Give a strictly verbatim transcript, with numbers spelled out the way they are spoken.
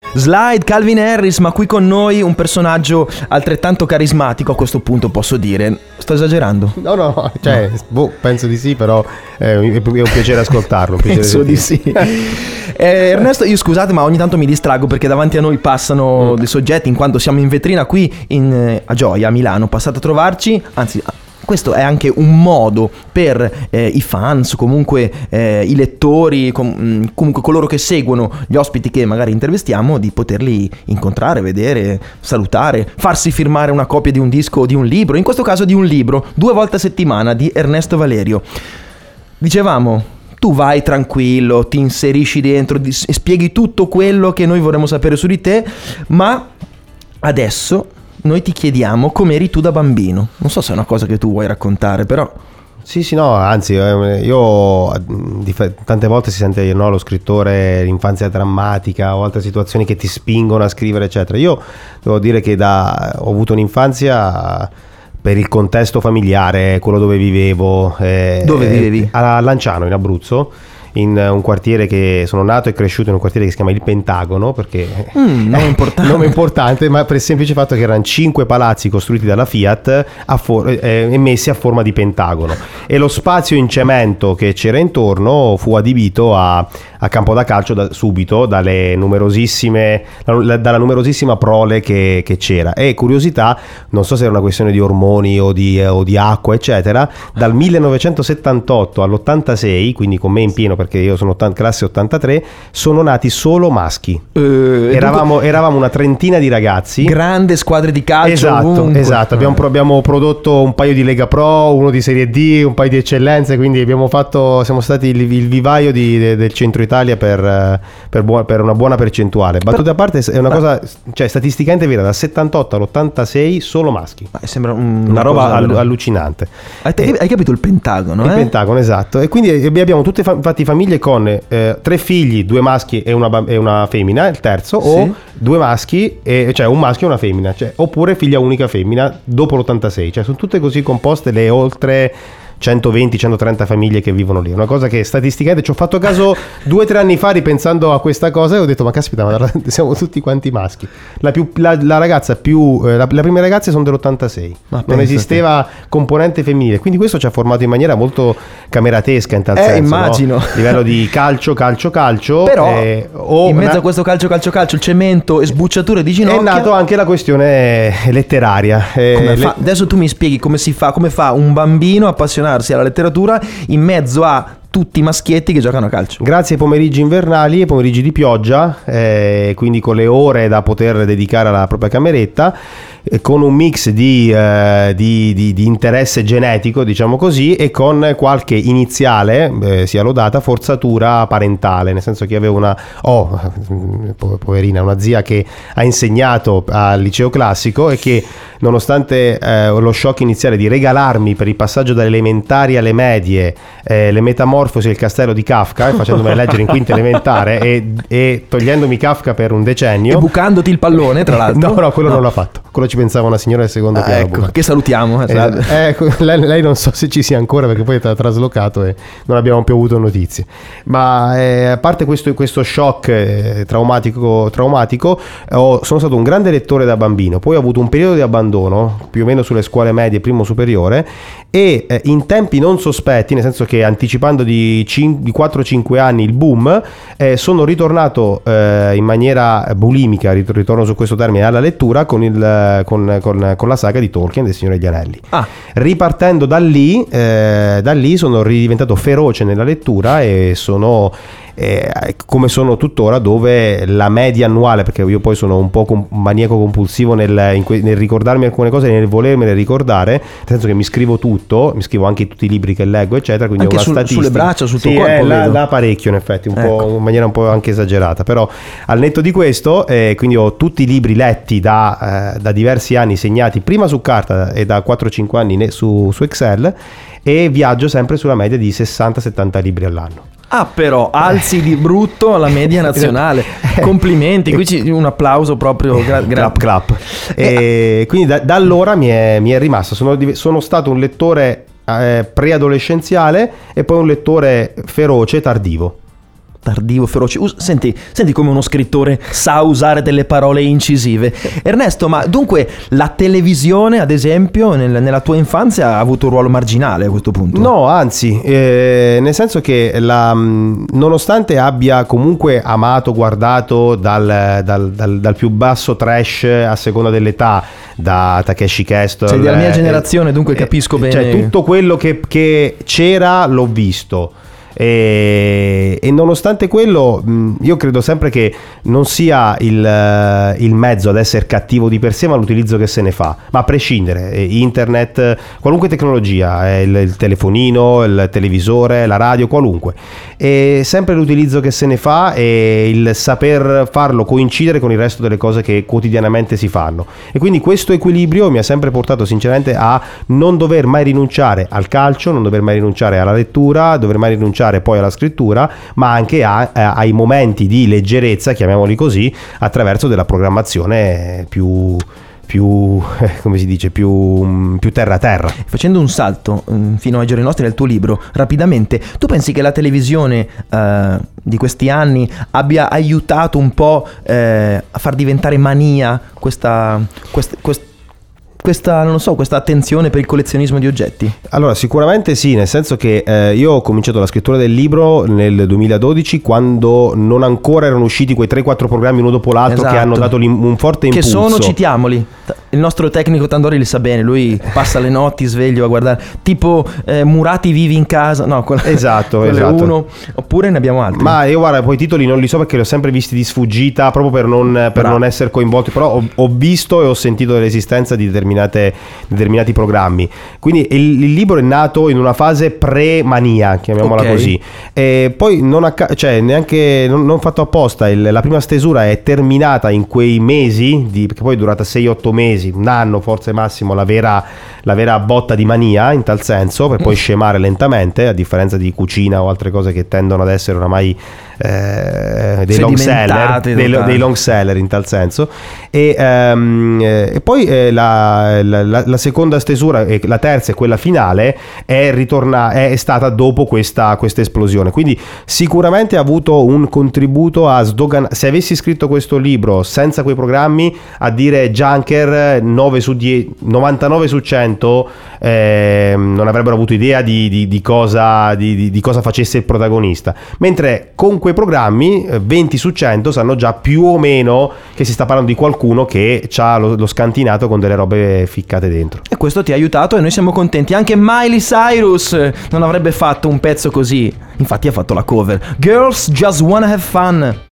Slide, Calvin Harris, ma qui con noi un personaggio altrettanto carismatico a questo punto, posso dire. Sto esagerando? No, no, cioè, no. Boh, penso di sì, però eh, è un piacere ascoltarlo. Un piacere penso di sì. eh, Ernesto, io scusate, ma ogni tanto mi distrago perché davanti a noi passano mm. dei soggetti, in quanto siamo in vetrina qui in, a Gioia, a Milano. Passate a trovarci, anzi... Questo è anche un modo per eh, i fans, comunque eh, i lettori, com- comunque coloro che seguono gli ospiti che magari intervistiamo, di poterli incontrare, vedere, salutare, farsi firmare una copia di un disco o di un libro, in questo caso di un libro, due volte a settimana, di Ernesto Valerio. Dicevamo, tu vai tranquillo, ti inserisci dentro, di- spieghi tutto quello che noi vorremmo sapere su di te, ma adesso... noi ti chiediamo com'eri tu da bambino. Non so se è una cosa che tu vuoi raccontare, però... Sì, sì, no, anzi, io tante volte si sente, no, lo scrittore, l'infanzia drammatica o altre situazioni che ti spingono a scrivere, eccetera. Io devo dire che da, ho avuto un'infanzia per il contesto familiare, quello dove vivevo. Eh, dove vivevi? A Lanciano, in Abruzzo. In un quartiere che sono nato e cresciuto in un quartiere che si chiama il Pentagono, perché mm, nome importante. nome importante, ma per il semplice fatto che erano cinque palazzi costruiti dalla Fiat a for- eh, messi a forma di pentagono, e lo spazio in cemento che c'era intorno fu adibito a, a campo da calcio da, subito dalle numerosissime la, dalla numerosissima prole che, che c'era. E curiosità, non so se era una questione di ormoni o di, eh, o di acqua eccetera, dal millenovecentosettantotto all'ottantasei, quindi con me in pieno perché io sono ottanta, classe ottantatré, sono nati solo maschi. Uh, eravamo, dunque, eravamo una trentina di ragazzi. Grande squadre di calcio. Esatto, ovunque. esatto. Abbiamo, abbiamo prodotto un paio di Lega Pro, uno di Serie D, un paio di eccellenze, quindi abbiamo fatto, siamo stati il, il vivaio di, de, del centro Italia per, per, buona, per una buona percentuale. Battute a parte, è una cosa, cioè statisticamente vera, dal settantotto all'ottantasei solo maschi. Ma sembra un, una roba all, allucinante. Hai, te, eh, hai capito il Pentagono? Il eh? Pentagono, esatto. E quindi abbiamo tutte fa- infatti famiglie con eh, tre figli, due maschi e una, e una femmina, il terzo, sì. O due maschi, e, cioè un maschio e una femmina, cioè, oppure figlia unica femmina dopo l'ottantasei, cioè sono tutte così composte le oltre centoventi centotrenta famiglie che vivono lì. Una cosa che statisticamente ci ho fatto caso due o tre anni fa ripensando a questa cosa, e ho detto ma caspita, ma siamo tutti quanti maschi. La, più, la, la ragazza più eh, la, la prime ragazze sono dell'ottantasei, ma non esisteva componente femminile, quindi questo ci ha formato in maniera molto cameratesca in tal eh, senso, immagino, no? A livello di calcio calcio calcio, però eh, o in mezzo una... a questo calcio calcio calcio il cemento e sbucciature di ginocchia è nato anche la questione letteraria. eh, come le... fa... adesso tu mi spieghi come si fa, come fa un bambino a appassionarsi alla letteratura in mezzo a tutti i maschietti che giocano a calcio. Grazie ai pomeriggi invernali e pomeriggi di pioggia, eh, quindi con le ore da poter dedicare alla propria cameretta, eh, con un mix di, eh, di, di, di interesse genetico, diciamo così, e con qualche iniziale, eh, sia lodata, forzatura parentale, nel senso che avevo una oh, poverina, una zia che ha insegnato al liceo classico e che nonostante eh, lo shock iniziale di regalarmi per il passaggio dalle elementari alle medie eh, le Metamorfosi e il castello di Kafka, eh, facendomi leggere in quinta elementare e, e togliendomi Kafka per un decennio e bucandoti il pallone tra l'altro. no no quello no. non l'ha fatto, quello ci pensava una signora del secondo ah, piano, ecco, che salutiamo eh, eh, ecco, lei, lei non so se ci sia ancora perché poi è traslocato e non abbiamo più avuto notizie, ma eh, a parte questo, questo shock eh, traumatico, traumatico ho, sono stato un grande lettore da bambino, poi ho avuto un periodo di abbandono più o meno sulle scuole medie primo superiore e eh, in tempi non sospetti, nel senso che anticipando di, cin- di quattro cinque anni il boom, eh, sono ritornato eh, in maniera bulimica, ritorno su questo termine, alla lettura con, il, con, con, con la saga di Tolkien del Signore degli Anelli. Ah. Ripartendo da lì, eh, da lì sono diventato feroce nella lettura e sono eh, come sono tuttora, dove la media annuale, perché io poi sono un po' com- maniaco compulsivo nel, in que- nel ricordarmi alcune cose, nel volermele ricordare, nel senso che mi scrivo tutto, mi scrivo anche tutti i libri che leggo eccetera, quindi anche ho una sul, statistica sulle braccia, sul tuo sì, corpo, eh, vedo. là, là parecchio in effetti, un ecco. po' in maniera un po' anche esagerata, però al netto di questo eh, quindi ho tutti i libri letti da, eh, da diversi anni, segnati prima su carta e da quattro cinque anni su, su Excel, e viaggio sempre sulla media di sessanta settanta libri all'anno. Ah, però alzi di brutto la media nazionale. Complimenti, qui ci, un applauso proprio gra- gra- clap clap. E quindi da, da allora mi è, mi è rimasto, sono, sono stato un lettore eh, preadolescenziale e poi un lettore feroce tardivo. tardivo, feroce. Us- senti, senti come uno scrittore sa usare delle parole incisive. Ernesto, ma dunque la televisione, ad esempio, nel- nella tua infanzia ha avuto un ruolo marginale a questo punto? No, anzi, eh, nel senso che la, mh, nonostante abbia comunque amato, guardato dal, dal, dal, dal più basso trash a seconda dell'età, da Takeshi Castle. Sei della mia eh, generazione, dunque eh, capisco bene. Cioè, tutto quello che, che c'era l'ho visto. E, e nonostante quello, mh, io credo sempre che non sia il, il mezzo ad essere cattivo di per sé, ma l'utilizzo che se ne fa. Ma a prescindere, eh, internet, qualunque tecnologia, eh, il, il telefonino, il televisore, la radio, qualunque, è sempre l'utilizzo che se ne fa e il saper farlo coincidere con il resto delle cose che quotidianamente si fanno. E quindi questo equilibrio mi ha sempre portato sinceramente a non dover mai rinunciare al calcio, non dover mai rinunciare alla lettura, dover mai rinunciare poi alla scrittura, ma anche a, a, ai momenti di leggerezza, chiamiamoli così, attraverso della programmazione più, più come si dice, più, più terra a terra. Facendo un salto mh, fino ai giorni nostri del tuo libro, rapidamente, tu pensi che la televisione eh, di questi anni abbia aiutato un po' eh, a far diventare mania questa, quest, quest, questa, non lo so, questa attenzione per il collezionismo di oggetti? Allora, sicuramente sì, nel senso che eh, io ho cominciato la scrittura del libro nel duemiladodici, quando non ancora erano usciti quei tre quattro programmi uno dopo l'altro, esatto, che hanno dato un forte impulso. Che sono, citiamoli, il nostro tecnico Tandori li sa bene, lui passa le notti sveglio a guardare, tipo eh, Murati vivi in casa, no, quella, esatto, quello esatto. è uno, oppure ne abbiamo altri. Ma io guarda, poi i titoli non li so perché li ho sempre visti di sfuggita, proprio per non, per non essere coinvolti, però ho, ho visto e ho sentito dell'esistenza di determinate determinati programmi. Quindi il, il libro è nato in una fase pre-mania, chiamiamola okay. così, e poi non, acca- cioè, neanche non, non fatto apposta, il, la prima stesura è terminata in quei mesi di, perché poi è durata sei otto mesi, un anno forse massimo, la vera, la vera botta di mania in tal senso, per poi scemare lentamente, a differenza di Cucina o altre cose che tendono ad essere oramai eh, dei long seller, dei, dei long seller in tal senso. E, um, e poi eh, la, la, la seconda stesura, e la terza e quella finale, è, ritorna, è stata dopo questa, questa esplosione. Quindi sicuramente ha avuto un contributo a sdoganare. Se avessi scritto questo libro senza quei programmi, a dire Junker nove su dieci, novantanove su cento eh, non avrebbero avuto idea di, di, di, cosa, di, di, di cosa facesse il protagonista, mentre con quei programmi venti su cento sanno già più o meno che si sta parlando di qualcuno che ha lo, lo scantinato con delle robe ficcate dentro. E questo ti ha aiutato e noi siamo contenti. Anche Miley Cyrus non avrebbe fatto un pezzo così, infatti ha fatto la cover Girls Just Wanna Have Fun.